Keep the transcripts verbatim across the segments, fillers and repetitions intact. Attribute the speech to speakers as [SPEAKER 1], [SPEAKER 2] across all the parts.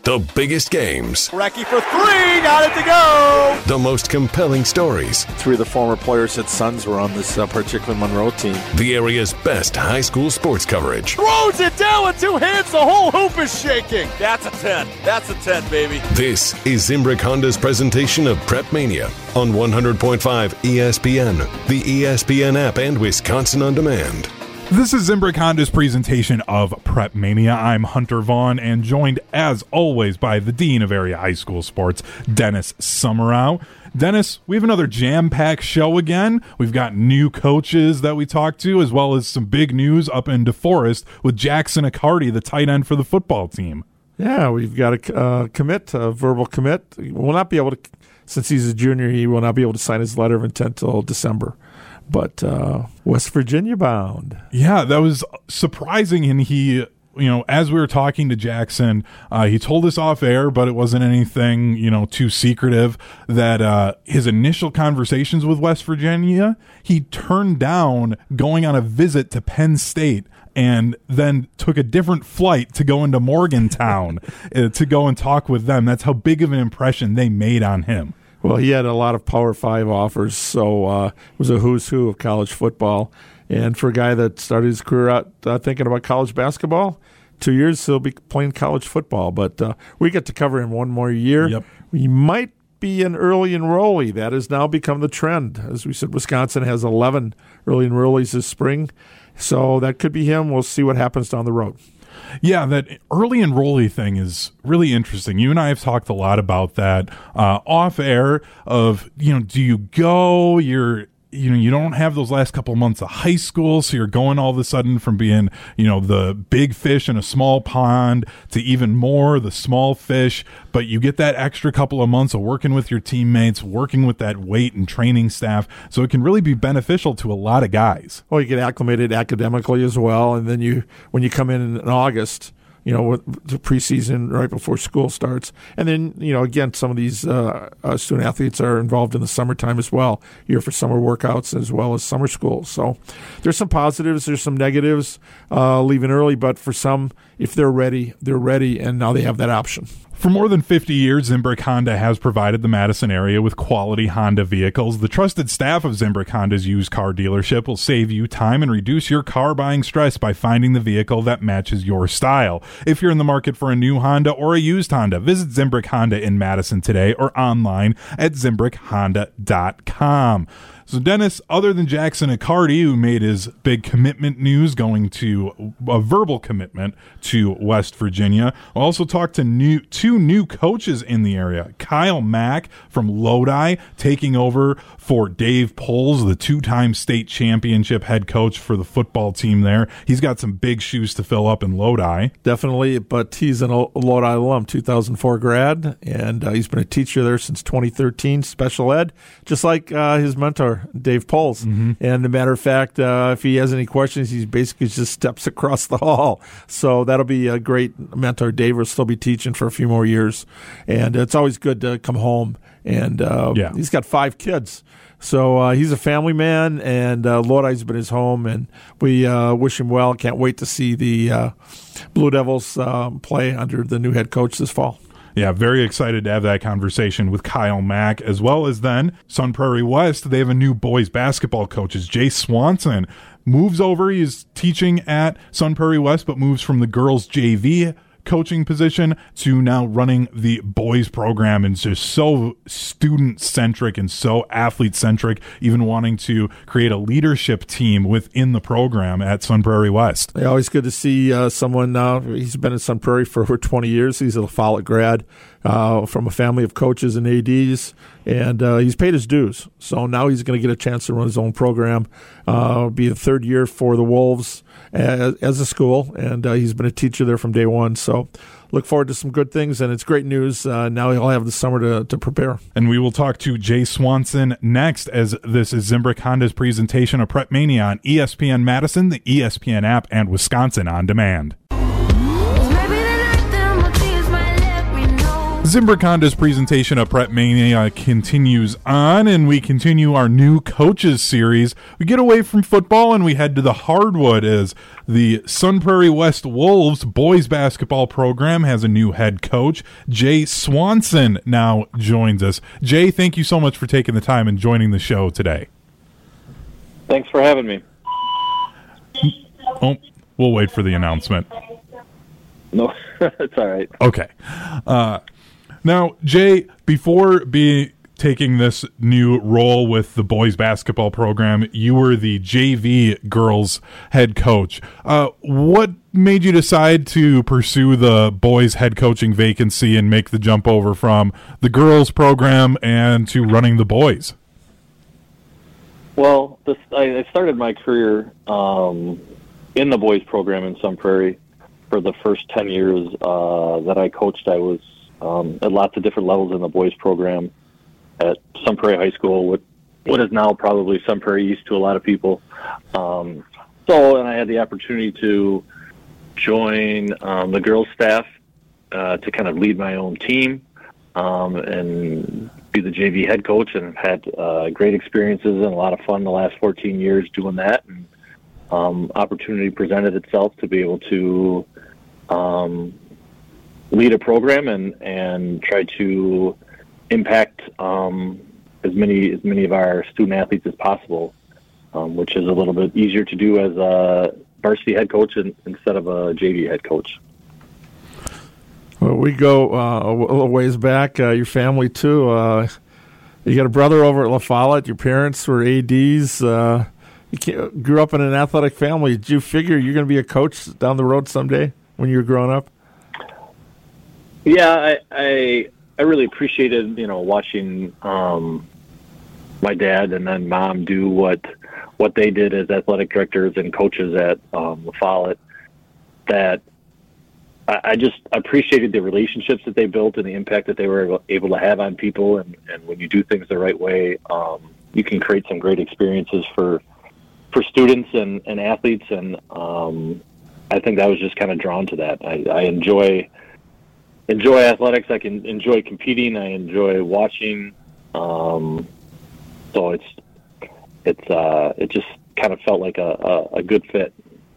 [SPEAKER 1] The biggest games.
[SPEAKER 2] Recchi for three, got it to go!
[SPEAKER 1] The most compelling stories.
[SPEAKER 3] Three of the former players' had sons were on this uh, particular Monroe team.
[SPEAKER 1] The area's best high school sports coverage.
[SPEAKER 2] Throws it down with two hands, the whole hoop is shaking.
[SPEAKER 4] That's a ten. That's a ten, baby.
[SPEAKER 1] This is Zimbrick Honda's presentation of Prep Mania on one hundred point five E S P N, the E S P N app, and Wisconsin On Demand.
[SPEAKER 5] This is Zimbrick Honda's presentation of Prep Mania. I'm Hunter Vaughn and joined, as always, by the Dean of Area High School Sports, Dennis Summerow. Dennis, we have another jam-packed show again. We've got new coaches that we talked to, as well as some big news up in DeForest with Jackson Accardi, the tight end for the football team.
[SPEAKER 3] Yeah, we've got a uh, commit, a verbal commit. He will not be able to, since he's a junior, he will not be able to sign his letter of intent until December. But uh, West Virginia bound.
[SPEAKER 5] Yeah, that was surprising. And he, you know, as we were talking to Jackson, uh, he told us off air, but it wasn't anything, you know, too secretive, that uh, his initial conversations with West Virginia, he turned down going on a visit to Penn State and then took a different flight to go into Morgantown uh, to go and talk with them. That's how big of an impression they made on him.
[SPEAKER 3] Well, he had a lot of Power Five offers, so uh, it was a who's who of college football. And for a guy that started his career out uh, thinking about college basketball, two years he'll be playing college football. But uh, we get to cover him one more year.
[SPEAKER 5] Yep.
[SPEAKER 3] We might be an early enrollee. That has now become the trend. As we said, Wisconsin has eleven early enrollees this spring. So that could be him. We'll see what happens down the road.
[SPEAKER 5] Yeah, that early enrollee thing is really interesting. You and I have talked a lot about that uh, off air of, you know, do you go, you're, you know, you don't have those last couple of months of high school, so you're going all of a sudden from being, you know, the big fish in a small pond to even more the small fish, but you get that extra couple of months of working with your teammates, working with that weight and training staff, so it can really be beneficial to a lot of guys.
[SPEAKER 3] Well, you get acclimated academically as well, and then you, when you come in in August, you know, with the preseason right before school starts. And then, you know, again, some of these uh, uh, student athletes are involved in the summertime as well, here for summer workouts as well as summer school. So there's some positives, there's some negatives uh, leaving early, but for some, if they're ready, they're ready, and now they have that option.
[SPEAKER 5] For more than fifty years, Zimbrick Honda has provided the Madison area with quality Honda vehicles. The trusted staff of Zimbrick Honda's used car dealership will save you time and reduce your car buying stress by finding the vehicle that matches your style. If you're in the market for a new Honda or a used Honda, visit Zimbrick Honda in Madison today or online at zimbrick honda dot com. So, Dennis, other than Jackson Accardi, who made his big commitment news going to a verbal commitment to West Virginia, I also talked to new, two new coaches in the area. Kyle Mack from Lodi taking over for Dave Poles, the two-time state championship head coach for the football team there. He's got some big shoes to fill up in Lodi.
[SPEAKER 3] Definitely, but he's an Lodi alum, two thousand four grad, and uh, he's been a teacher there since twenty thirteen, special ed, just like uh, his mentor, Dave Poles. Mm-hmm. And as a matter of fact, uh, if he has any questions, he basically just steps across the hall. So that'll be a great mentor. Dave will still be teaching for a few more years. And it's always good to come home. And uh,
[SPEAKER 5] yeah.
[SPEAKER 3] he's got five kids. So uh, he's a family man, and uh, Lodi's been his home, and we uh, wish him well. Can't wait to see the uh, Blue Devils um, play under the new head coach this fall.
[SPEAKER 5] Yeah, very excited to have that conversation with Kyle Mack, as well as then Sun Prairie West. They have a new boys basketball coach. Jay Swanson moves over. He's teaching at Sun Prairie West, but moves from the girls J V coaching position to now running the boys program, and just so student centric and so athlete centric, even wanting to create a leadership team within the program at Sun Prairie West.
[SPEAKER 3] Yeah, always good to see uh, someone now. Uh, he's been at Sun Prairie for over twenty years. He's a Follett grad uh, from a family of coaches and A Ds, and uh, he's paid his dues. So now he's going to get a chance to run his own program. Uh, be the third year for the Wolves as, as a school, and uh, he's been a teacher there from day one. So look forward to some good things, and it's great news. Uh, now he'll have the summer to, to prepare.
[SPEAKER 5] And we will talk to Jay Swanson next, as this is Zimbrick Honda's presentation of Prep Mania on E S P N Madison, the E S P N app, and Wisconsin On Demand. Zimbrick Honda's presentation of Prep Mania continues on, and we continue our new coaches series. We get away from football and we head to the hardwood as the Sun Prairie West Wolves boys basketball program has a new head coach. Jay Swanson now joins us. Jay, thank you so much for taking the time and joining the show today.
[SPEAKER 6] Thanks for having me.
[SPEAKER 5] Oh, we'll wait for the announcement.
[SPEAKER 6] No, it's all right.
[SPEAKER 5] Okay. Uh, now, Jay, before being taking this new role with the boys basketball program, you were the J V girls head coach. Uh, what made you decide to pursue the boys head coaching vacancy and make the jump over from the girls program and to running the boys?
[SPEAKER 6] Well, this, I, I started my career um, in the boys program in Sun Prairie. For the first ten years uh, that I coached, I was um, at lots of different levels in the boys program at Sun Prairie High School, what, what is now probably Sun Prairie East to a lot of people. Um, so, and I had the opportunity to join um, the girls' staff uh, to kind of lead my own team um, and be the J V head coach, and I've had uh, great experiences and a lot of fun the last fourteen years doing that. And um, opportunity presented itself to be able to um, lead a program and, and try to impact um, as many as many of our student athletes as possible, um, which is a little bit easier to do as a varsity head coach in, instead of a J V head coach.
[SPEAKER 3] Well, we go uh, a little ways back. Uh, your family too. Uh, you got a brother over at La Follette. Your parents were A Ds. Uh, you grew up in an athletic family. Did you figure you're going to be a coach down the road someday when you were growing up?
[SPEAKER 6] Yeah, I I, I really appreciated, you know, watching um, my dad and then mom do what what they did as athletic directors and coaches at um, La Follette. That I, I just appreciated the relationships that they built and the impact that they were able to have on people. And, and when you do things the right way, um, you can create some great experiences for for students and, and athletes. And um, I think I was just kind of drawn to that. I, I enjoy enjoy athletics. I can enjoy competing. I enjoy watching. Um, so it's it's uh, it just kind of felt like a, a, a good fit.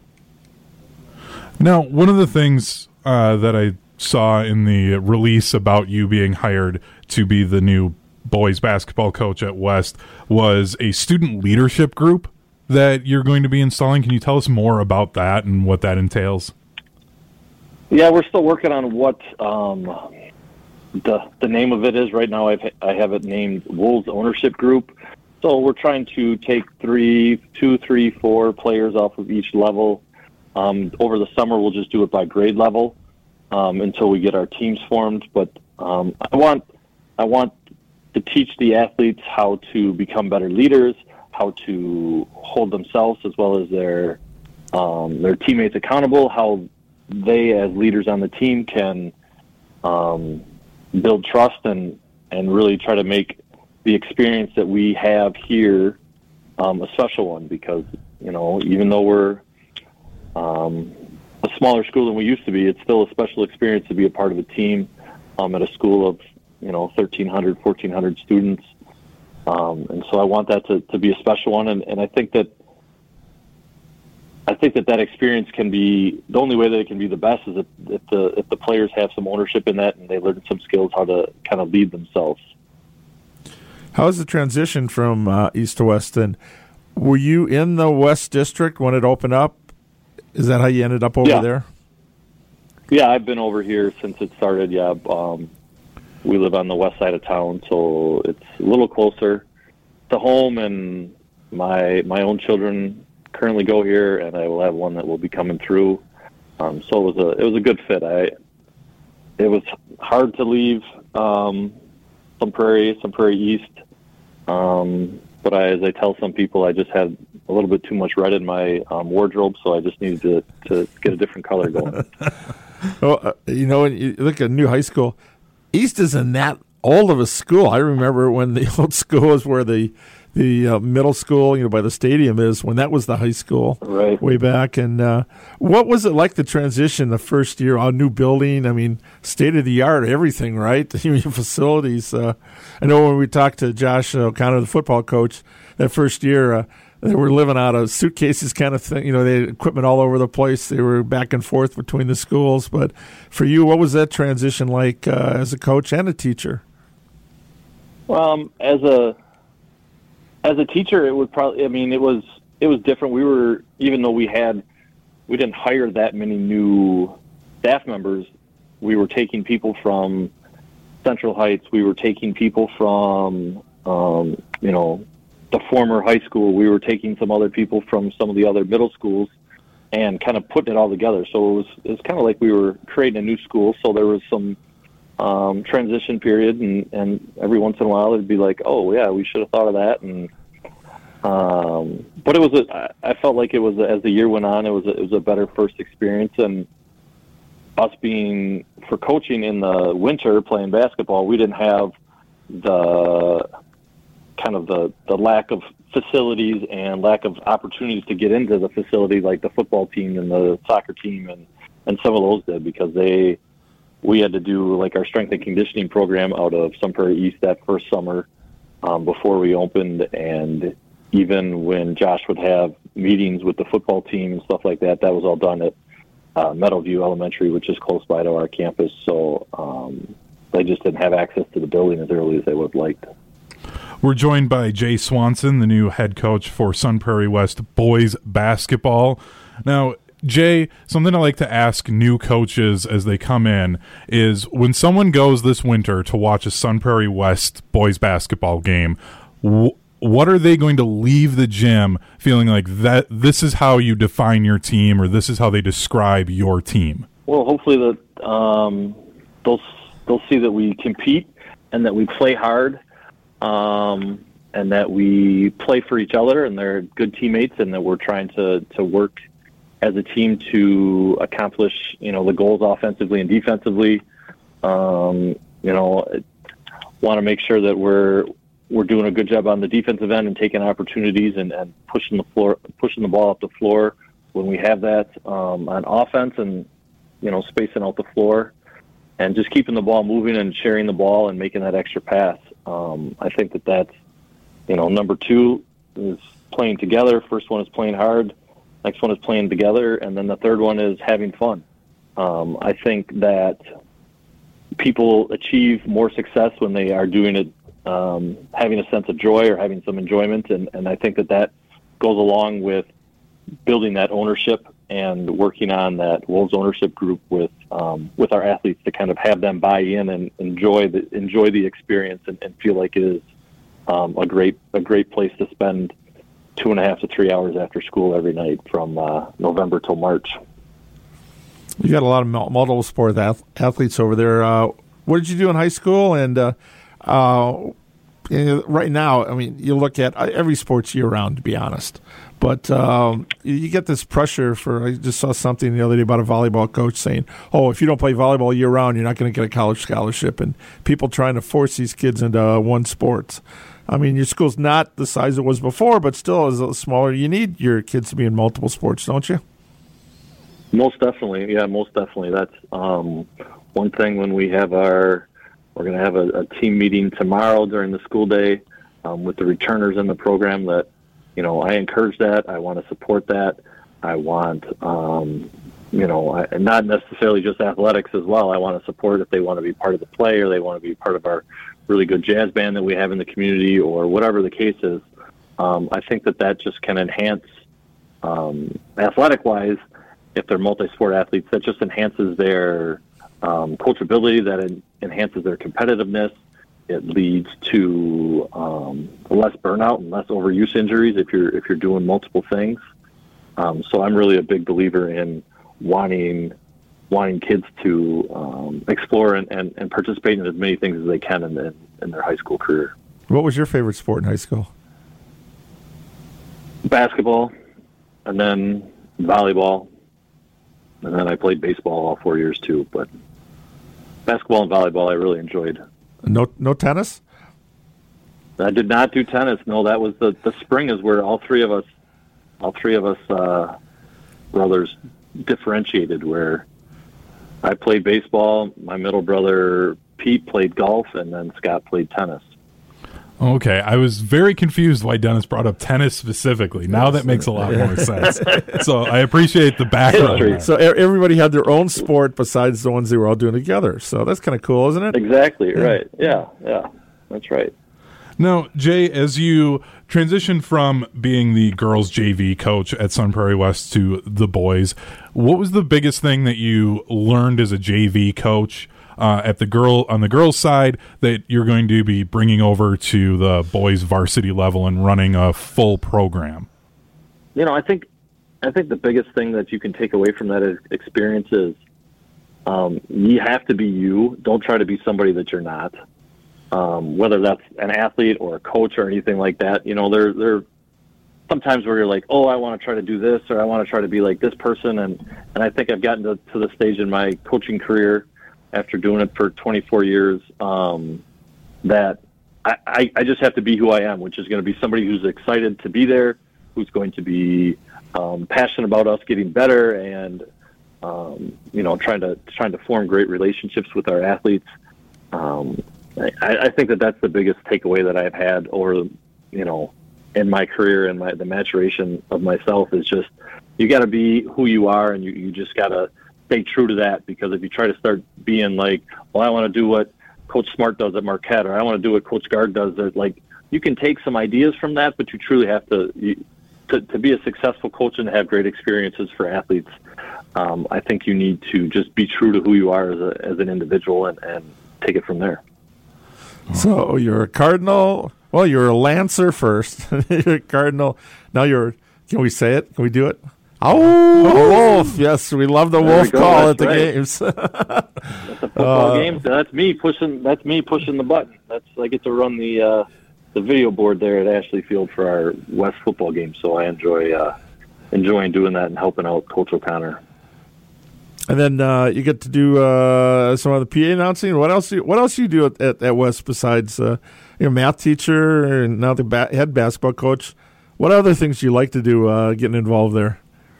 [SPEAKER 5] Now, one of the things uh, that I saw in the release about you being hired to be the new boys basketball coach at West was a student leadership group that you're going to be installing. Can you tell us more about that and what that entails?
[SPEAKER 6] Yeah, we're still working on what um, the the name of it is. Right now, I've, I have it named Wolves Ownership Group. So we're trying to take three, two, three, four players off of each level. Um, over the summer, we'll just do it by grade level um, until we get our teams formed. But um, I want I want to teach the athletes how to become better leaders, how to hold themselves as well as their um, their teammates accountable, how they as leaders on the team can um, build trust and, and really try to make the experience that we have here um, a special one. Because, you know, even though we're um, a smaller school than we used to be, it's still a special experience to be a part of a team um, at a school of, you know, thirteen hundred, fourteen hundred students. Um, and so I want that to, to be a special one. And, and I think that I think that that experience can be, the only way that it can be the best is if, if the if the players have some ownership in that and they learn some skills how to kind of lead themselves.
[SPEAKER 3] How was the transition from uh, East to West? And were you in the West District when it opened up? Is that how you ended up over
[SPEAKER 6] yeah.
[SPEAKER 3] there?
[SPEAKER 6] Yeah, I've been over here since it started. Yeah, um, we live on the west side of town, so it's a little closer to home. And my my own children currently go here, and I will have one that will be coming through. Um, so it was a it was a good fit. I it was hard to leave um, Sun Prairie, Sun Prairie East, um, but I, as I tell some people, I just had a little bit too much red in my um, wardrobe, so I just needed to, to get a different color going.
[SPEAKER 3] Well, uh, you know, when you look at new high school, East isn't that old of a school. I remember when the old school was where the the uh, middle school, you know, by the stadium is, when that was the high school
[SPEAKER 6] right.
[SPEAKER 3] way back. And uh, what was it like, the transition the first year, a new building? I mean, state of the art, everything, right? Your facilities. Uh, I know when we talked to Josh O'Connor, the football coach, that first year, uh, they were living out of suitcases kind of thing. You know, they had equipment all over the place. They were back and forth between the schools. But for you, what was that transition like uh, as a coach and a teacher?
[SPEAKER 6] Um, as a as a teacher, it would probably. I mean, it was it was different. We were, even though we had we didn't hire that many new staff members, we were taking people from Central Heights. We were taking people from um, you know. the former high school. We were taking some other people from some of the other middle schools and kind of putting it all together. So it was it was kind of like we were creating a new school. So there was some um, transition period, and, and every once in a while it'd be like, oh yeah, we should have thought of that. And um, but it was a, I felt like it was a, as the year went on, it was a, it was a better first experience. And us being for coaching in the winter playing basketball, we didn't have the kind of the, the lack of facilities and lack of opportunities to get into the facility like the football team and the soccer team and, and some of those did, because they we had to do like our strength and conditioning program out of Sun Prairie East that first summer um, before we opened. And even when Josh would have meetings with the football team and stuff like that, that was all done at uh, Meadowview Elementary, which is close by to our campus. So um, they just didn't have access to the building as early as they would have liked.
[SPEAKER 5] We're joined by Jay Swanson, the new head coach for Sun Prairie West boys basketball. Now, Jay, something I like to ask new coaches as they come in is, when someone goes this winter to watch a Sun Prairie West boys basketball game, wh- what are they going to leave the gym feeling like that this is how you define your team, or this is how they describe your team?
[SPEAKER 6] Well, hopefully that um, they'll they'll see that we compete and that we play hard. Um, and that we play for each other, and they're good teammates, and that we're trying to, to work as a team to accomplish, you know, the goals offensively and defensively. Um, you know, want to make sure that we're we're doing a good job on the defensive end and taking opportunities and, and pushing the floor, pushing the ball up the floor when we have that um, on offense, and you know, spacing out the floor, and just keeping the ball moving and sharing the ball and making that extra pass. Um, I think that that's, you know, number two is playing together. First one is playing hard. Next one is playing together. And then the third one is having fun. Um, I think that people achieve more success when they are doing it, um, having a sense of joy or having some enjoyment. And, and I think that that goes along with building that ownership and working on that Wolves ownership group with um, with our athletes to kind of have them buy in and enjoy the enjoy the experience and, and feel like it is um, a great a great place to spend two and a half to three hours after school every night from uh, November till March.
[SPEAKER 3] You got a lot of multiple sport athletes over there. Uh, what did you do in high school? And uh, uh, right now, I mean, you look at every sport's year round, to be honest. But um, you get this pressure for, I just saw something the other day about a volleyball coach saying, oh, if you don't play volleyball year-round, you're not going to get a college scholarship, and people trying to force these kids into uh, one sport. I mean, your school's not the size it was before, but still is a smaller. You need your kids to be in multiple sports, don't you?
[SPEAKER 6] Most definitely. Yeah, most definitely. That's um, one thing when we have our – we're going to have a, a team meeting tomorrow during the school day um, with the returners in the program that, you know, I encourage that. I want to support that. I want, um, you know, I, and not necessarily just athletics as well. I want to support if they want to be part of the play or they want to be part of our really good jazz band that we have in the community or whatever the case is. Um, I think that that just can enhance, um, athletic-wise, if they're multi-sport athletes, that just enhances their um, coachability, that en- enhances their competitiveness. It leads to um, less burnout and less overuse injuries if you're if you're doing multiple things. Um, so I'm really a big believer in wanting wanting kids to um, explore and, and, and participate in as many things as they can in, the, in their high school career.
[SPEAKER 3] What was your favorite sport in high school?
[SPEAKER 6] Basketball, and then volleyball, and then I played baseball all four years too. But basketball and volleyball I really enjoyed.
[SPEAKER 3] No, no tennis?
[SPEAKER 6] I did not do tennis. No, that was the, the spring is where all three of us, all three of us uh, brothers differentiated, where I played baseball, my middle brother Pete played golf, and then Scott played tennis.
[SPEAKER 5] Okay, I was very confused why Dennis brought up tennis specifically. Now that makes a lot more sense. So I appreciate the background.
[SPEAKER 3] So everybody had their own sport besides the ones they were all doing together. So that's kind of cool, isn't it?
[SPEAKER 6] Exactly, yeah. Right. Yeah, yeah, that's right.
[SPEAKER 5] Now, Jay, as you transition from being the girls' J V coach at Sun Prairie West to the boys, what was the biggest thing that you learned as a J V coach uh, at the girl on the girls' side that you're going to be bringing over to the boys' varsity level and running a full program?
[SPEAKER 6] You know, I think I think the biggest thing that you can take away from that experience is um, you have to be you. Don't try to be somebody that you're not. Um, whether that's an athlete or a coach or anything like that, you know, there there sometimes where you're like, oh, I want to try to do this, or I want to try to be like this person, and, and I think I've gotten to, to the stage in my coaching career after doing it for twenty-four years um, that I, I, I just have to be who I am, which is going to be somebody who's excited to be there, who's going to be um, passionate about us getting better, and um, you know, trying to trying to form great relationships with our athletes. Um, I, I think that that's the biggest takeaway that I've had over, you know, in my career and my, the maturation of myself is just, you got to be who you are, and you, you just got to stay true to that, because if you try to start being like, well, I want to do what Coach Smart does at Marquette, or I want to do what Coach Gard does, that like, you can take some ideas from that, but you truly have to, you, to, to be a successful coach and have great experiences for athletes. Um, I think you need to just be true to who you are as a, as an individual, and, and take it from there.
[SPEAKER 3] So you're a Cardinal. Well, you're a Lancer first. You're a Cardinal. Now you're, can we say it? Can we do it? Oh, a Wolf. Yes, we love the
[SPEAKER 6] there
[SPEAKER 3] Wolf call at the
[SPEAKER 6] right.
[SPEAKER 3] games.
[SPEAKER 6] At the football uh, games, that's me pushing That's me pushing the button. That's I get to run the uh, the video board there at Ashley Field for our West football game, so I enjoy uh, enjoying doing that and helping out Coach O'Connor.
[SPEAKER 3] And then uh, you get to do uh, some of the P A announcing. What else? What else you do at, at, at West besides uh, your math teacher and now the ba- head basketball coach? What other things do you like to do uh, getting involved there?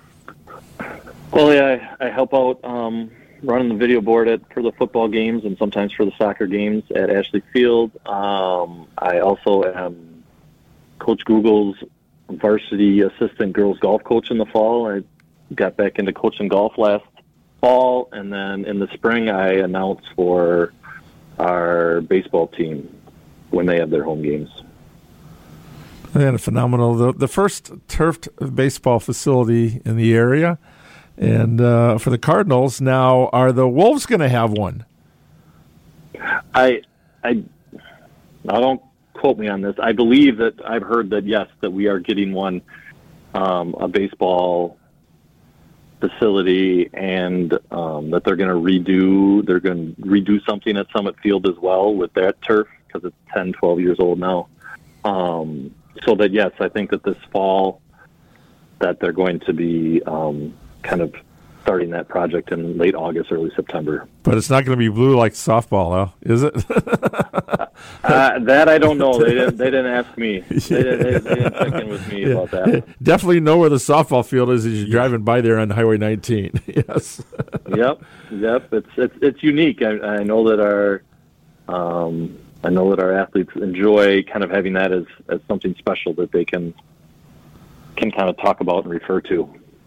[SPEAKER 6] Well, yeah, I, I help out um, running the video board at for the football games and sometimes for the soccer games at Ashley Field. Um, I also am Coach Google's varsity assistant girls golf coach in the fall. I got back into coaching golf last fall, and then in the spring I announce for our baseball team when they have their home games.
[SPEAKER 3] And phenomenal. The, the first turfed baseball facility in the area. And uh, for the Cardinals, now, are the Wolves going to have one?
[SPEAKER 6] I, I, now don't quote me on this. I believe that I've heard that, yes, that we are getting one, um, a baseball facility, and um, that they're going to redo, they're going to redo something at Summit Field as well with that turf, because it's ten, twelve years old now. Um, so that, yes, I think that this fall that they're going to be um, kind of starting that project in late August, early September.
[SPEAKER 3] But it's not going to be blue like softball, though, is it?
[SPEAKER 6] uh, that I don't know. They didn't. They didn't ask me. They didn't, they, they didn't check in with me yeah. about that.
[SPEAKER 3] Definitely know where the softball field is as you're driving by there on Highway nineteen. Yes.
[SPEAKER 6] Yep. Yep. It's it's it's unique. I, I know that our um, I know that our athletes enjoy kind of having that as, as something special that they can can kind of talk about and refer to.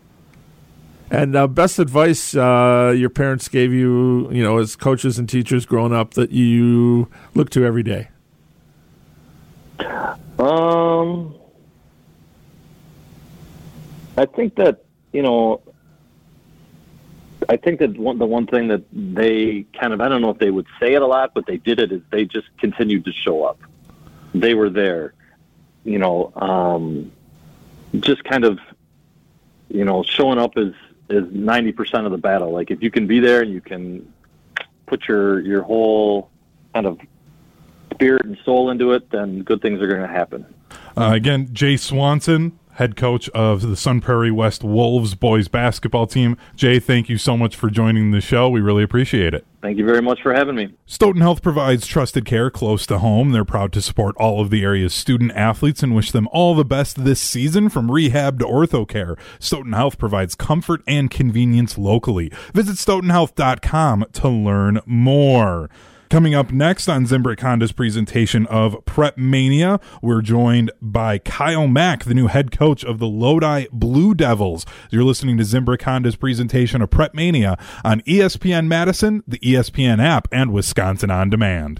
[SPEAKER 3] And uh, best advice uh, your parents gave you, you know, as coaches and teachers growing up that you look to every day?
[SPEAKER 6] Um, I think that, you know, I think that one, the one thing that they kind of, I don't know if they would say it a lot, but they did it, is they just continued to show up. They were there, you know, um, just kind of, you know, showing up is, is ninety percent of the battle. Like, if you can be there and you can put your, your whole kind of spirit and soul into it, then good things are going to happen.
[SPEAKER 5] Uh, again, Jay Swanson, head coach of the Sun Prairie West Wolves boys basketball team. Jay, thank you so much for joining the show. We really appreciate it.
[SPEAKER 6] Thank you very much for having me.
[SPEAKER 5] Stoughton Health provides trusted care close to home. They're proud to support all of the area's student athletes and wish them all the best this season, from rehab to ortho care. Stoughton Health provides comfort and convenience locally. Visit stoughton health dot com to learn more. Coming up next on Zimbrick Honda's presentation of Prep Mania, we're joined by Kyle Mack, the new head coach of the Lodi Blue Devils. You're listening to Zimbrick Honda's presentation of Prep Mania on E S P N Madison, the E S P N app, and Wisconsin On Demand.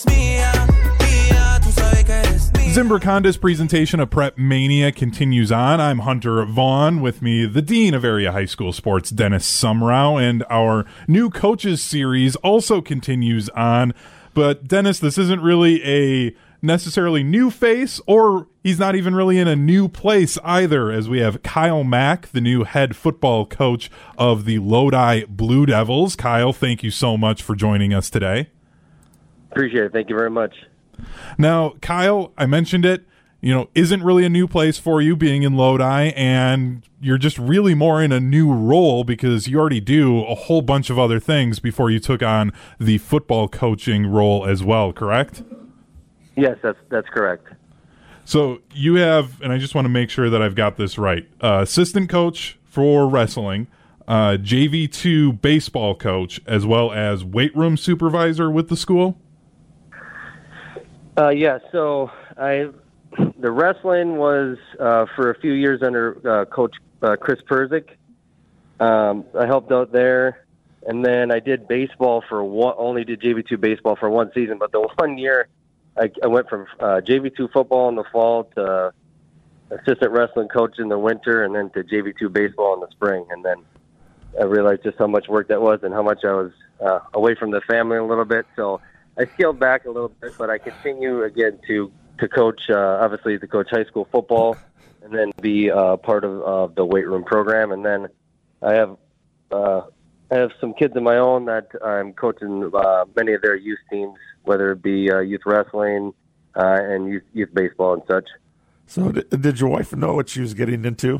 [SPEAKER 5] Zimbrick Honda's presentation of Prep Mania continues on. I'm Hunter Vaughn. With me, the Dean of Area High School Sports, Dennis Sumrow, and our new coaches series also continues on. But Dennis, this isn't really a necessarily new face, or he's not even really in a new place either, as we have Kyle Mack, the new head football coach of the Lodi Blue Devils. Kyle, thank you so much for joining us today.
[SPEAKER 7] Appreciate it. Thank you very much.
[SPEAKER 5] Now, Kyle, I mentioned it, you know, isn't really a new place for you being in Lodi, and you're just really more in a new role because you already do a whole bunch of other things before you took on the football coaching role as well, correct?
[SPEAKER 7] Yes, that's that's correct.
[SPEAKER 5] So you have, and I just want to make sure that I've got this right, uh, assistant coach for wrestling, uh, J V two baseball coach, as well as weight room supervisor with the school?
[SPEAKER 7] Uh, yeah, so I the wrestling was uh, for a few years under uh, Coach uh, Chris Perzik. Um, I helped out there, and then I did baseball for one, only did J V two baseball for one season. But the one year, I, I went from uh, J V two football in the fall to assistant wrestling coach in the winter, and then to J V two baseball in the spring. And then I realized just how much work that was and how much I was uh, away from the family a little bit. So I scaled back a little bit, but I continue again to to coach, uh, obviously to coach high school football, and then be uh, part of uh, the weight room program. And then I have uh, I have some kids of my own that I'm coaching uh, many of their youth teams, whether it be uh, youth wrestling uh, and youth, youth baseball and such.
[SPEAKER 3] So did your wife know what she was getting into?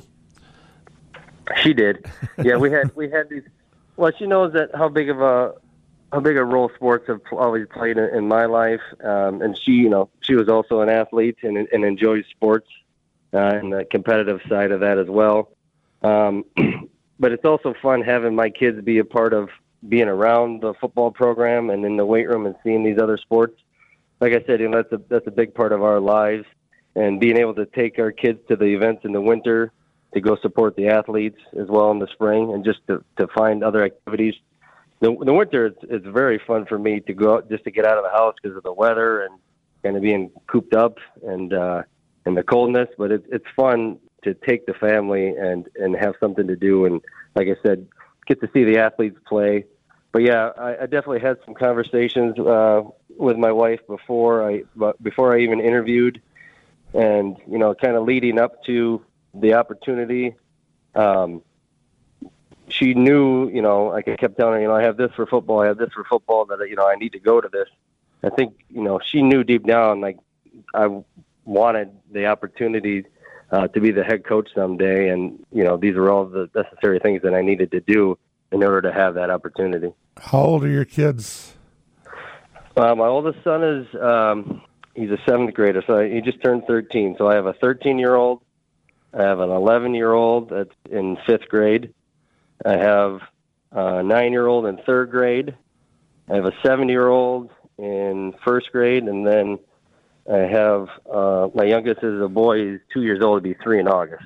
[SPEAKER 7] She did. Yeah, we had we had these. Well, she knows that how big of a how big a role sports have always played in, in my life, um, and she, you know, she was also an athlete and, and enjoys sports uh, and the competitive side of that as well. Um, but it's also fun having my kids be a part of being around the football program and in the weight room and seeing these other sports. Like I said, you know, that's a that's a big part of our lives, and being able to take our kids to the events in the winter, to go support the athletes as well in the spring, and just to, to find other activities. The, the winter, it's, it's very fun for me to go out, just to get out of the house because of the weather and kind of being cooped up and uh, and the coldness. But it's it's fun to take the family and, and have something to do. And like I said, get to see the athletes play. But yeah, I, I definitely had some conversations uh, with my wife before I before I even interviewed, and you know, kind of leading up to the opportunity. Um, she knew, you know, like I kept telling her, you know, I have this for football, I have this for football, that, you know, I need to go to this. I think, you know, she knew deep down, like, I wanted the opportunity uh, to be the head coach someday. And, you know, these are all the necessary things that I needed to do in order to have that opportunity.
[SPEAKER 3] How old are your kids?
[SPEAKER 7] Uh, my oldest son is, um, he's a seventh grader, so he just turned thirteen. So I have a thirteen-year-old. I have an eleven-year-old that's in fifth grade. I have a nine-year-old in third grade. I have a seven-year-old in first grade, and then I have uh, my youngest is a boy. He's two years old. He'll be three in August.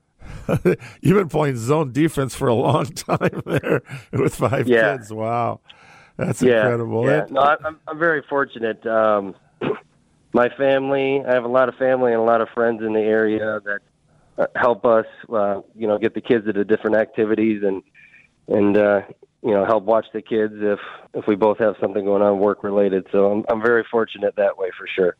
[SPEAKER 3] You've been playing zone defense for a long time there with five
[SPEAKER 7] yeah.
[SPEAKER 3] kids. Wow, that's
[SPEAKER 7] yeah,
[SPEAKER 3] incredible.
[SPEAKER 7] Yeah.
[SPEAKER 3] It,
[SPEAKER 7] no, I'm I'm very fortunate. Um, my family, I have a lot of family and a lot of friends in the area that uh, help us, uh, you know, get the kids into different activities and and uh, you know, help watch the kids if if we both have something going on work related. So I'm I'm very fortunate that way for sure.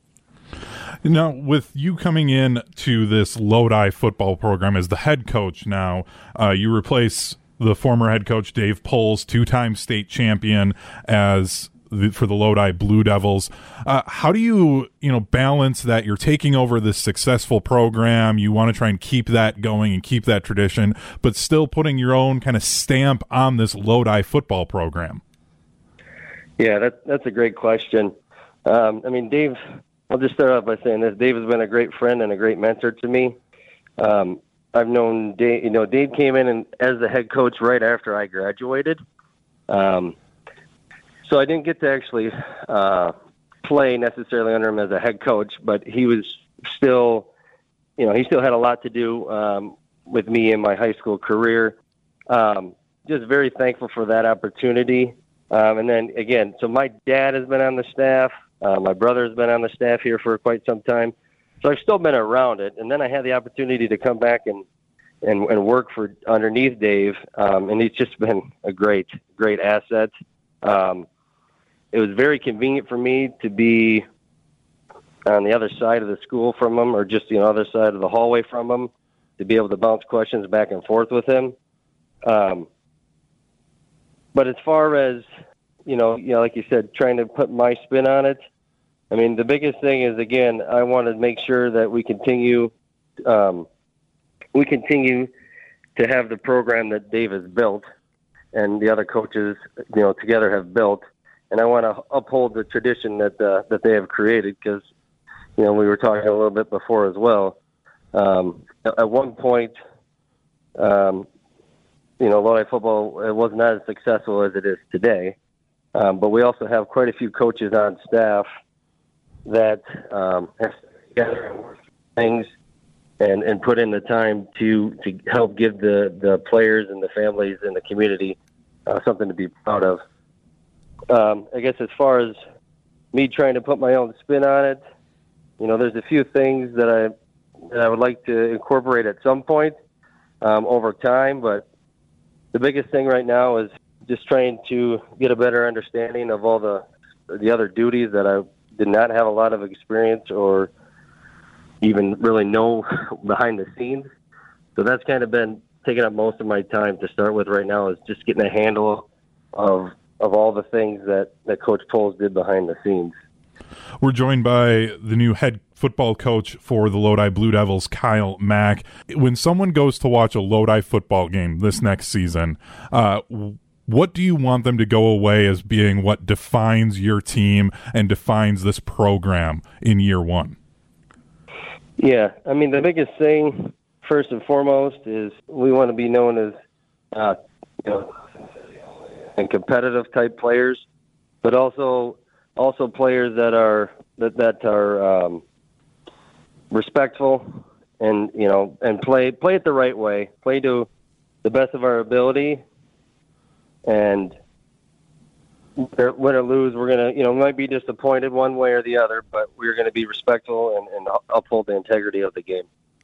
[SPEAKER 5] Now, with you coming in to this Lodi football program as the head coach now, uh, you replace the former head coach Dave Poles, two-time state champion, as the, for the Lodi Blue Devils. Uh, how do you, you know, balance that you're taking over this successful program, you want to try and keep that going and keep that tradition, but still putting your own kind of stamp on this Lodi football program?
[SPEAKER 7] Yeah, that, that's a great question. Um, I mean, Dave, I'll just start off by saying this. Dave has been a great friend and a great mentor to me. Um, I've known Dave, you know, Dave came in and, as the head coach right after I graduated. Um, so I didn't get to actually uh, play necessarily under him as a head coach, but he was still, you know, he still had a lot to do um, with me in my high school career. Um, just very thankful for that opportunity. Um, and then, again, so my dad has been on the staff. Uh, my brother has been on the staff here for quite some time. So I've still been around it. And then I had the opportunity to come back and, and, and work for underneath Dave. Um, and he's just been a great, great asset. Um, it was very convenient for me to be on the other side of the school from him, or just the other side of the hallway from him, to be able to bounce questions back and forth with him. Um, but as far as, you know, you know, like you said, trying to put my spin on it, I mean, the biggest thing is, again, I want to make sure that we continue, um, we continue to have the program that Dave has built and the other coaches, you know, together have built. And I want to uphold the tradition that uh, that they have created, because, you know, we were talking a little bit before as well. Um, at one point, um, you know, Lodi football, it was not as successful as it is today. Um, but we also have quite a few coaches on staff that um, have together and work things and, and put in the time to, to help give the, the players and the families and the community uh, something to be proud of. Um, I guess as far as me trying to put my own spin on it, you know, there's a few things that I that I would like to incorporate at some point um, over time, but the biggest thing right now is just trying to get a better understanding of all the the other duties that I did not have a lot of experience or even really know behind the scenes. So that's kind of been taking up most of my time to start with right now, is just getting a handle of of all the things that, that Coach Poles did behind the scenes.
[SPEAKER 5] We're joined by the new head football coach for the Lodi Blue Devils, Kyle Mack. When someone goes to watch a Lodi football game this next season, uh, what do you want them to go away as being what defines your team and defines this program in year one?
[SPEAKER 7] Yeah, I mean, the biggest thing, first and foremost, is we want to be known as, uh, you know, and competitive type players, but also also players that are that that are um, respectful and, you know, and play play it the right way, play to the best of our ability, and win or lose, we're gonna, you know, we might be disappointed one way or the other, but we're gonna be respectful and, and uphold the integrity of the game.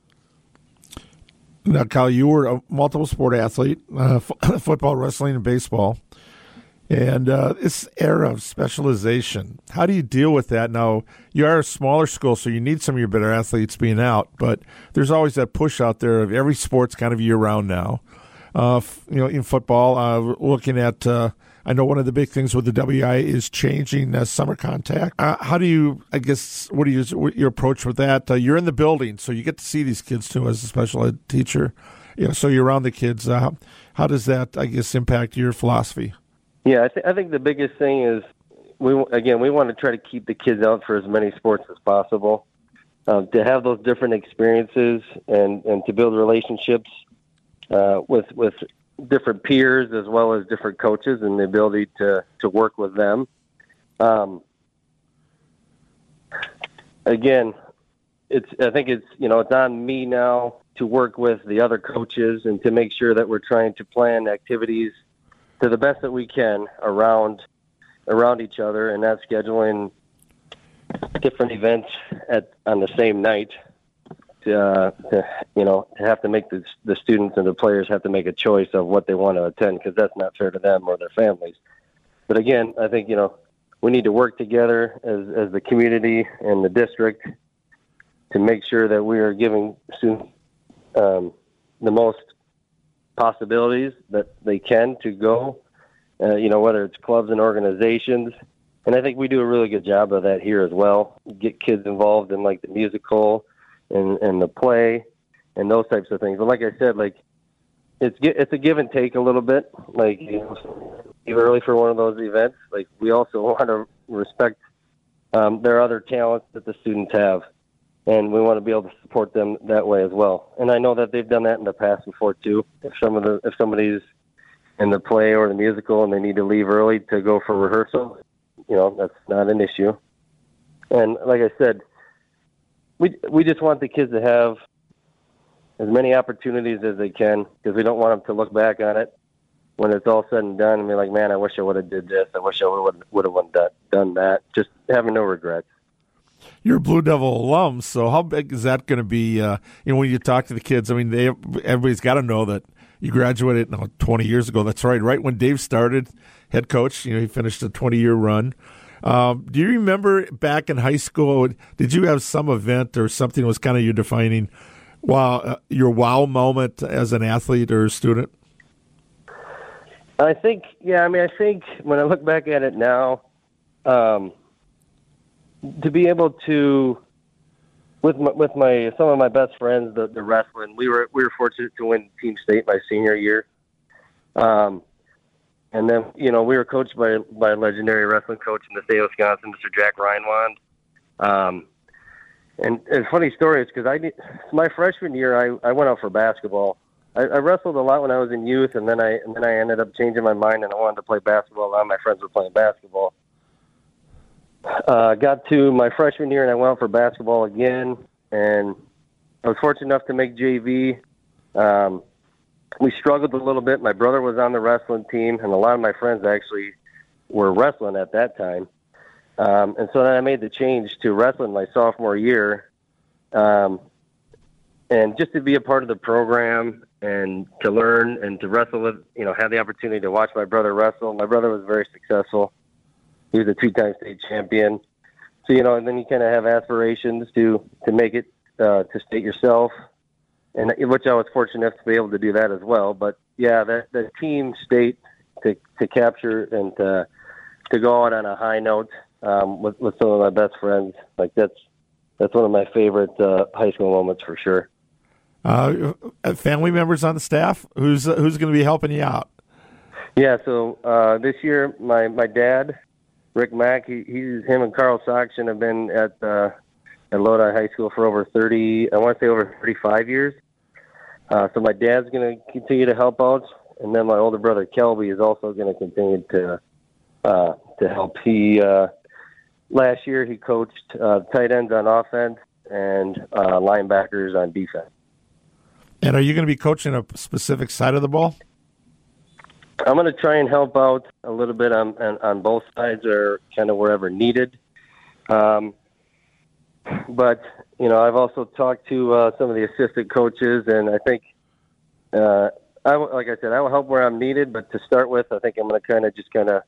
[SPEAKER 3] Now, Kyle, you were a multiple sport athlete, uh, f- football, wrestling, and baseball. And uh, this era of specialization, how do you deal with that? Now, you are a smaller school, so you need some of your better athletes being out, but there's always that push out there of every sport's kind of year-round now. Uh, f- you know, in football, uh, looking at, uh, I know one of the big things with the W I is changing uh, summer contact. Uh, how do you, I guess, what do you, what your approach with that? Uh, you're in the building, so you get to see these kids, too, as a special ed teacher. You know, so you're around the kids. Uh, how does that, I guess, impact your philosophy?
[SPEAKER 7] Yeah, I, th- I think the biggest thing is, we again, we want to try to keep the kids out for as many sports as possible, um, to have those different experiences and, and to build relationships uh, with with different peers as well as different coaches, and the ability to, to work with them. Um, again, it's I think it's you know it's on me now to work with the other coaches and to make sure that we're trying to plan activities to the best that we can around around each other, and not scheduling different events at on the same night. To, uh, to you know, to have to make the the students and the players have to make a choice of what they want to attend, because that's not fair to them or their families. But again, I think you know we need to work together as as the community and the district to make sure that we are giving students um, the most possibilities that they can to go, uh, you know, whether it's clubs and organizations. And I think we do a really good job of that here as well. Get kids involved in like the musical and, and the play and those types of things. And like I said, like it's it's a give and take a little bit. Like, you know, leave early for one of those events, like we also want to respect um, their other talents that the students have, and we want to be able to support them that way as well. And I know that they've done that in the past before too. If some of the if somebody's in the play or the musical and they need to leave early to go for rehearsal, you know, that's not an issue. And like I said, we we just want the kids to have as many opportunities as they can, because we don't want them to look back on it when it's all said and done and be like, man, I wish I would have did this. I wish I would would have done that. Just having no regrets.
[SPEAKER 3] You're a Blue Devil alum, so how big is that going to be? Uh, you know, when you talk to the kids, I mean, they everybody's got to know that you graduated no, twenty years ago. That's right, right when Dave started, head coach. You know, he finished a twenty-year run. Um, do you remember back in high school? Did you have some event or something that was kind of your defining, wow, uh, your wow moment as an athlete or a student?
[SPEAKER 7] I think, yeah. I mean, I think when I look back at it now, um, to be able to, with my, with my some of my best friends, the, the wrestling, we were we were fortunate to win team state my senior year, um, and then you know we were coached by by a legendary wrestling coach in the state of Wisconsin, Mister Jack Reinwand. Um, and, and funny story is because I my freshman year I, I went out for basketball. I, I wrestled a lot when I was in youth, and then I and then I ended up changing my mind and I wanted to play basketball. A lot of my friends were playing basketball. Uh, got to my freshman year and I went out for basketball again, and I was fortunate enough to make J V. Um, we struggled a little bit. My brother was on the wrestling team, and a lot of my friends actually were wrestling at that time. Um, and so then I made the change to wrestling my sophomore year, um, and just to be a part of the program and to learn and to wrestle with, you know, have the opportunity to watch my brother wrestle. My brother was very successful. He was a two-time state champion. So, you know, and then you kind of have aspirations to, to make it uh, to state yourself, and which I was fortunate enough to be able to do that as well. But, yeah, that, that team state to, to capture and to, to go out on a high note um, with, with some of my best friends, like that's that's one of my favorite uh, high school moments for sure.
[SPEAKER 3] Uh, family members on the staff? Who's, uh, who's going to be helping you out?
[SPEAKER 7] Yeah, so uh, this year my, my dad – Rick Mack, he, he's him and Carl Sakshin have been at uh, at Lodi High School for over thirty. I want to say over thirty-five years. Uh, so my dad's going to continue to help out, and then my older brother Kelby is also going to continue to uh, to help. He uh, last year he coached uh, tight ends on offense and uh, linebackers on defense.
[SPEAKER 3] And are you going to be coaching a specific side of the ball?
[SPEAKER 7] I'm going to try and help out a little bit on, on, on both sides or kind of wherever needed. Um, but, you know, I've also talked to uh, some of the assistant coaches, and I think, uh, I, like I said, I will help where I'm needed. But to start with, I think I'm going to kind of just kind of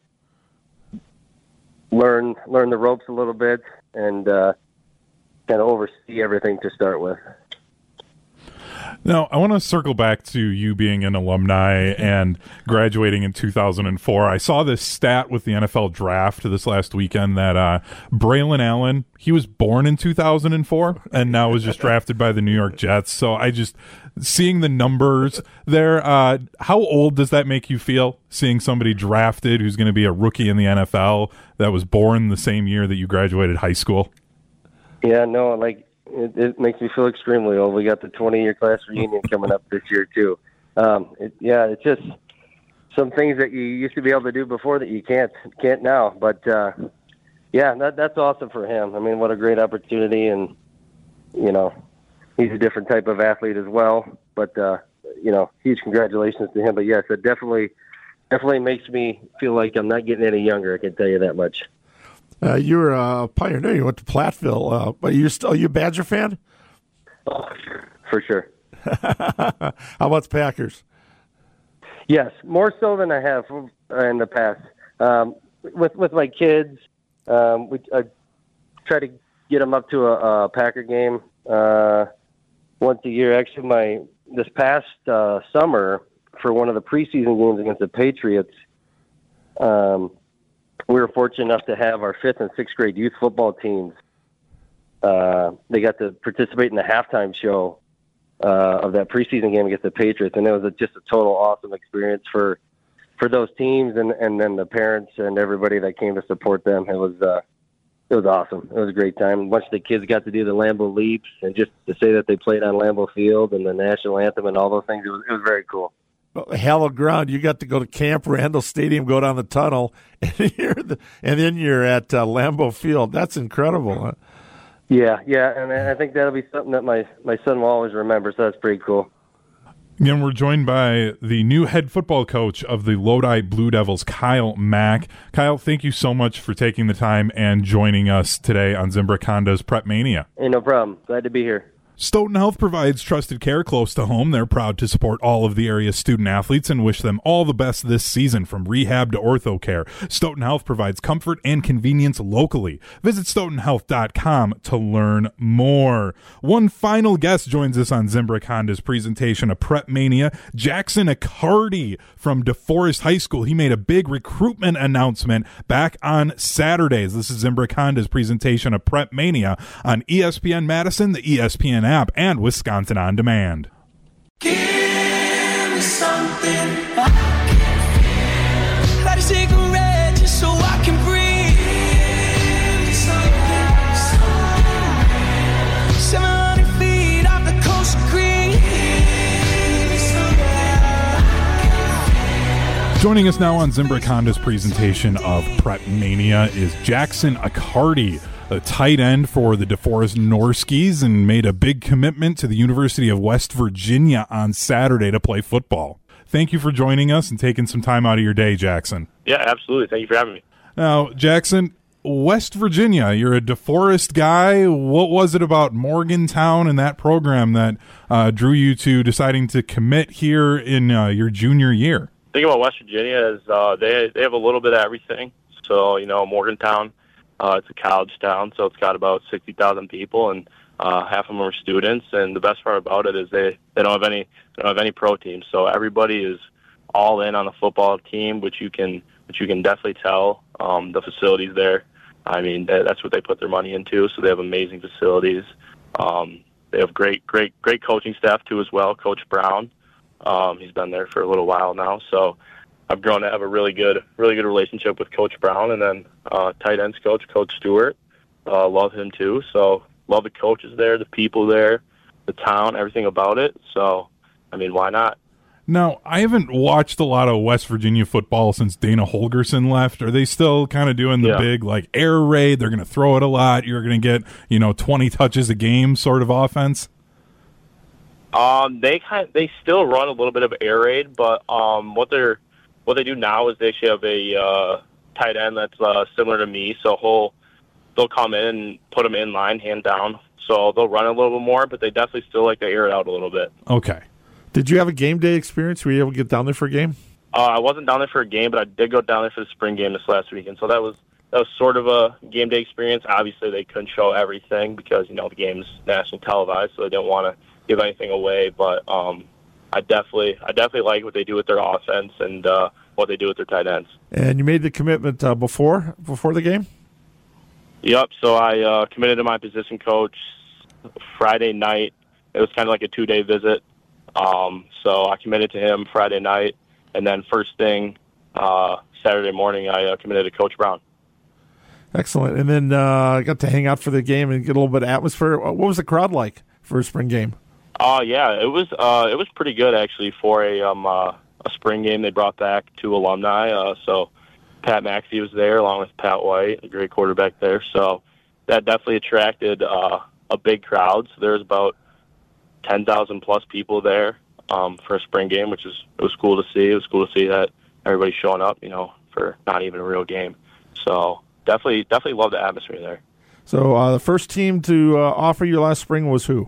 [SPEAKER 7] learn learn the ropes a little bit and uh, kind of oversee everything to start with.
[SPEAKER 5] Now, I want to circle back to you being an alumni and graduating in two thousand four. I saw this stat with the N F L draft this last weekend that uh, Braylon Allen, he was born in two thousand four and now was just drafted by the New York Jets. So I just, seeing the numbers there, uh, how old does that make you feel, seeing somebody drafted who's going to be a rookie in the N F L that was born the same year that you graduated high school?
[SPEAKER 7] Yeah, no, like, It, it makes me feel extremely old. We got the twenty-year class reunion coming up this year, too. Um, it, yeah, it's just some things that you used to be able to do before that you can't can't now. But, uh, yeah, that, that's awesome for him. I mean, what a great opportunity. And, you know, he's a different type of athlete as well. But, uh, you know, huge congratulations to him. But, yes, it definitely, definitely makes me feel like I'm not getting any younger, I can tell you that much.
[SPEAKER 3] Uh, you're a pioneer. You went to Platteville, uh, but you're still are you a Badger fan?
[SPEAKER 7] Oh, for sure.
[SPEAKER 3] How about the Packers?
[SPEAKER 7] Yes, more so than I have in the past. Um, with with my kids, um, we I try to get them up to a, a Packer game uh, once a year. Actually, my this past uh, summer for one of the preseason games against the Patriots. Um, We were fortunate enough to have our fifth and sixth grade youth football teams. Uh, they got to participate in the halftime show uh, of that preseason game against the Patriots, and it was a, just a total awesome experience for for those teams, and, and then the parents and everybody that came to support them. It was uh, it was awesome. It was a great time. A bunch of the kids got to do the Lambeau leaps, and just to say that they played on Lambeau Field and the national anthem and all those things, it was, it was very cool.
[SPEAKER 3] Well, hallowed ground. You got to go to Camp Randall Stadium, go down the tunnel, and, you're the, and then you're at uh, Lambeau Field. That's incredible. Huh?
[SPEAKER 7] Yeah, yeah, and I think that'll be something that my, my son will always remember, so that's pretty cool.
[SPEAKER 5] Again, we're joined by the new head football coach of the Lodi Blue Devils, Kyle Mack. Kyle, thank you so much for taking the time and joining us today on Zimbrick Honda's Prep Mania.
[SPEAKER 7] Hey, no problem. Glad to be here.
[SPEAKER 5] Stoughton Health provides trusted care close to home. They're proud to support all of the area's student athletes and wish them all the best this season, from rehab to ortho care. Stoughton Health provides comfort and convenience locally. Visit stoughton health dot com to learn more. One final guest joins us on Zimbrick Honda's presentation of Prep Mania, Jackson Accardi from DeForest High School. He made a big recruitment announcement back on Saturdays. This is Zimbrick Honda's presentation of Prep Mania on E S P N Madison, the E S P N app, and Wisconsin On Demand.
[SPEAKER 8] Give me something I can feel. Light a cigarette just so I can breathe. Give me something, something. seven hundred feet off the coast of green. Give me something I can feel.
[SPEAKER 5] Joining us now on Zimbrick Honda's presentation of Prep Mania is Jackson Accardi, a tight end for the DeForest Norskies, and made a big commitment to the University of West Virginia on Saturday to play football. Thank you for joining us and taking some time out of your day, Jackson.
[SPEAKER 9] Yeah, absolutely. Thank you for having me.
[SPEAKER 5] Now, Jackson, West Virginia, you're a DeForest guy. What was it about Morgantown and that program that uh, drew you to deciding to commit here in uh, your junior year?
[SPEAKER 9] The thing about West Virginia is uh, they they have a little bit of everything. So, you know, Morgantown, Uh, it's a college town, so it's got about sixty thousand people, and uh, half of them are students. And the best part about it is they, they don't have any they don't have any pro teams, so everybody is all in on the football team, which you can which you can definitely tell. Um, the facilities there, I mean, that, that's what they put their money into. So they have amazing facilities. Um, they have great great great coaching staff too as well. Coach Brown, um, he's been there for a little while now, so I've grown to have a really good, really good relationship with Coach Brown, and then uh, tight ends coach, Coach Stewart. Uh, love him too. So love the coaches there, the people there, the town, everything about it. So, I mean, why not?
[SPEAKER 5] Now, I haven't watched a lot of West Virginia football since Dana Holgerson left. Are they still kind of doing the
[SPEAKER 9] Yeah.
[SPEAKER 5] big, like, air raid? They're going to throw it a lot. You're going to get, you know, twenty touches a game sort of offense?
[SPEAKER 9] Um, they kind, they still run a little bit of air raid, but um, what they're What they do now is they actually have a uh, tight end that's uh, similar to me. So he'll they'll come in and put him in line, hand down. So they'll run a little bit more, but they definitely still like to air it out a little bit.
[SPEAKER 5] Okay.
[SPEAKER 3] Did you have a game day experience? Were you able to get down there for a game?
[SPEAKER 9] Uh, I wasn't down there for a game, but I did go down there for the spring game this last weekend. So that was that was sort of a game day experience. Obviously, they couldn't show everything because you know the game's nationally televised, so they didn't want to give anything away. But um, I definitely, I definitely like what they do with their offense and uh, what they do with their tight ends.
[SPEAKER 3] And you made the commitment uh, before before the game?
[SPEAKER 9] Yep. So I uh, committed to my position coach Friday night. It was kind of like a two-day visit. Um, so I committed to him Friday night, and then first thing uh, Saturday morning, I uh, committed to Coach Brown.
[SPEAKER 3] Excellent. And then I uh, got to hang out for the game and get a little bit of atmosphere. What was the crowd like for a spring game?
[SPEAKER 9] Oh uh, yeah, it was uh, it was pretty good actually for a um, uh, a spring game. They brought back two alumni. Uh, so Pat McAfee was there along with Pat White, a great quarterback there. So that definitely attracted uh, a big crowd. So there was about ten thousand plus people there um, for a spring game, which is it was cool to see. It was cool to see that everybody's showing up, you know, for not even a real game. So definitely, definitely love the atmosphere there.
[SPEAKER 3] So uh, the first team to uh, offer you last spring was who?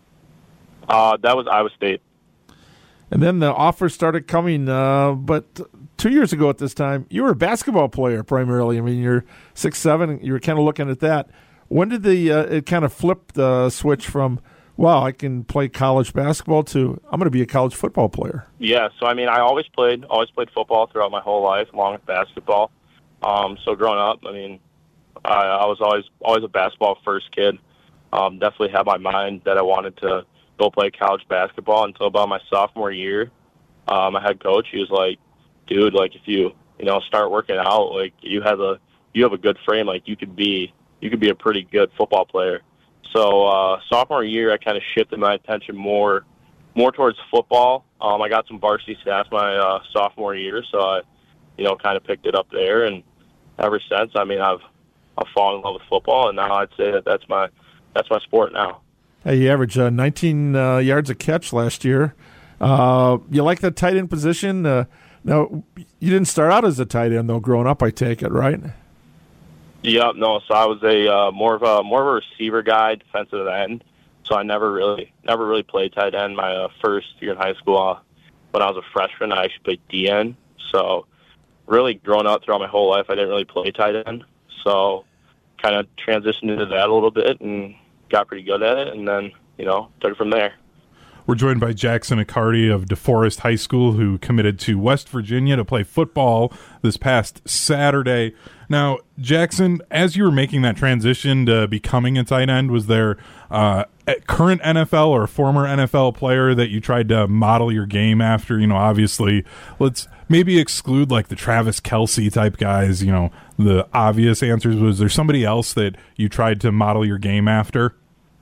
[SPEAKER 9] Uh, that was Iowa State.
[SPEAKER 3] And then the offers started coming, uh, but two years ago at this time, you were a basketball player primarily. I mean, you're six seven. You were kind of looking at that. When did the uh, it kind of flip the switch from, wow, I can play college basketball to I'm going to be a college football player?
[SPEAKER 9] Yeah, so I mean, I always played, always played football throughout my whole life, along with basketball. Um, so growing up, I mean, I, I was always always a basketball first kid. Um, definitely had my mind that I wanted to go play college basketball until about my sophomore year. Uh, my head coach, he was like, dude, like if you you know start working out, like you have a you have a good frame, like you could be you could be a pretty good football player. So uh, sophomore year, I kind of shifted my attention more more towards football. Um, I got some varsity stats my uh, sophomore year, so I you know kind of picked it up there, and ever since, I mean, I've I've fallen in love with football, and now I'd say that that's my that's my sport now.
[SPEAKER 3] Hey, you averaged uh, nineteen uh, yards a catch last year. Uh, you like the tight end position? Uh, now, you didn't start out as a tight end though. Growing up, I take it, right?
[SPEAKER 9] Yeah, no. So I was a uh, more of a more of a receiver guy, defensive end. So I never really never really played tight end. My uh, first year in high school, uh, when I was a freshman, I actually played D N. So really, growing up throughout my whole life, I didn't really play tight end. So kind of transitioned into that a little bit and got pretty good at it, and then you know took it from there.
[SPEAKER 5] We're joined by Jackson Accardi of DeForest High School, who committed to West Virginia to play football this past Saturday. Now, Jackson, as you were making that transition to becoming a tight end, was there uh, a current N F L or a former N F L player that you tried to model your game after? You know, obviously, let's maybe exclude like the Travis Kelce type guys, you know, the obvious answers. Was there somebody else that you tried to model your game after?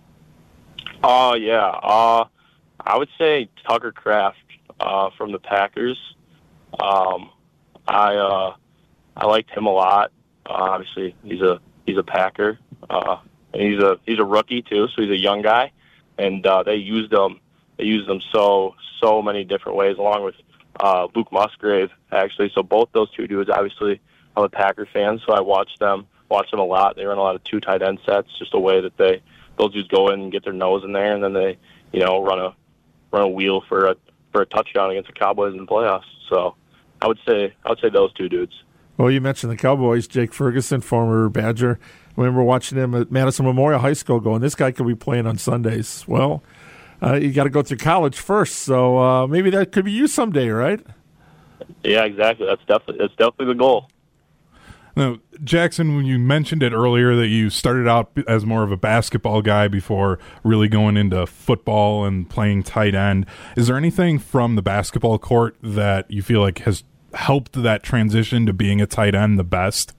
[SPEAKER 9] Oh, uh, yeah. Uh, I would say Tucker Kraft uh, from the Packers. Um, I uh, I liked him a lot. Uh, obviously, he's a he's a Packer, uh, and he's a he's a rookie too, so he's a young guy. And uh, they used him they used him so so many different ways, along with uh, Luke Musgrave actually. So both those two dudes, obviously, I'm a Packer fan, so I watched them watched them a lot. They run a lot of two tight end sets, just a way that they those dudes go in and get their nose in there, and then they you know run a run a wheel for a for a touchdown against the Cowboys in the playoffs. So I would say I would say those two dudes.
[SPEAKER 3] Well, you mentioned the Cowboys. Jake Ferguson, former Badger. I remember watching him at Madison Memorial High School going, this guy could be playing on Sundays. Well, uh, you got to go through college first, so uh, maybe that could be you someday, right?
[SPEAKER 9] Yeah, exactly. That's definitely that's definitely the goal.
[SPEAKER 5] Now, Jackson, when you mentioned it earlier that you started out as more of a basketball guy before really going into football and playing tight end, is there anything from the basketball court that you feel like has helped that transition to being a tight end the best?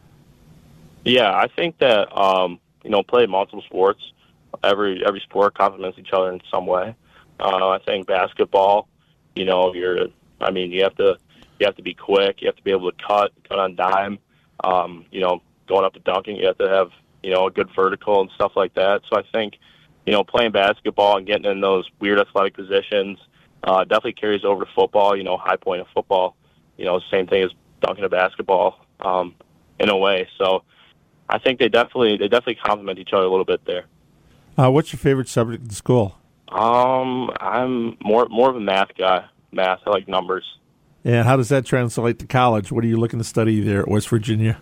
[SPEAKER 9] Yeah, I think that um, you know, play multiple sports. Every every sport complements each other in some way. Uh, I think basketball, you know, you're. I mean, you have to you have to be quick. You have to be able to cut, cut on dime. Um, you know, going up to dunking, you have to have, you know, a good vertical and stuff like that. So I think, you know, playing basketball and getting in those weird athletic positions uh, definitely carries over to football. You know, high point of football, you know, same thing as dunking a basketball um, in a way. So I think they definitely they definitely complement each other a little bit there.
[SPEAKER 3] Uh, what's your favorite subject in school?
[SPEAKER 9] Um, I'm more more of a math guy. Math, I like numbers.
[SPEAKER 3] And how does that translate to college? What are you looking to study there at West Virginia?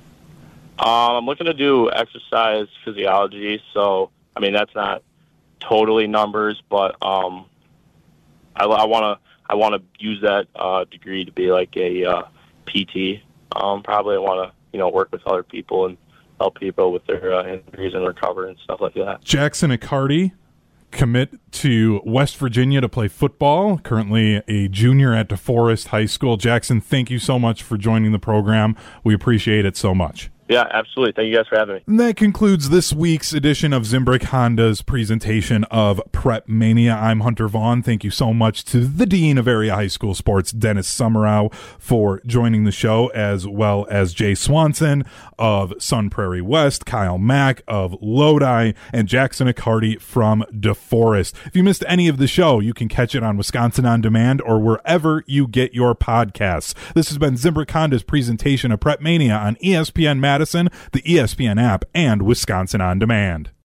[SPEAKER 9] Um, I'm looking to do exercise physiology. So, I mean, that's not totally numbers, but um, I want to I want to use that uh, degree to be like a uh, P T. Um, probably I want to you know work with other people and help people with their uh, injuries and recover and stuff like that.
[SPEAKER 5] Jackson Accardi, commit to West Virginia to play football, currently a junior at DeForest High School. Jackson, thank you so much for joining the program. We appreciate it so much.
[SPEAKER 9] Yeah, absolutely. Thank you guys for having me.
[SPEAKER 5] And that concludes this week's edition of Zimbrick Honda's presentation of Prep Mania. I'm Hunter Vaughn. Thank you so much to the Dean of Area High School Sports, Dennis Summerow, for joining the show, as well as Jay Swanson of Sun Prairie West, Kyle Mack of Lodi, and Jackson Accardi from DeForest. If you missed any of the show, you can catch it on Wisconsin On Demand or wherever you get your podcasts. This has been Zimbrick Honda's presentation of Prep Mania on E S P N Madison, the E S P N app, and Wisconsin On Demand.